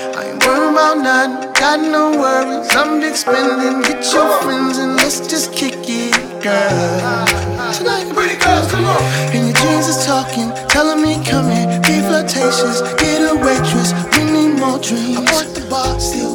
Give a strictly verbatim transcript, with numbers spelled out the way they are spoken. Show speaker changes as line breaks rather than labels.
I ain't worried about nothing, got no worries. I'm big spending, get your friends and let's just kick it, girl. Tonight, pretty girls, come on. And your jeans is talking, telling me come here, be flirtatious, get a waitress, we need more drinks. I'm at the bar, still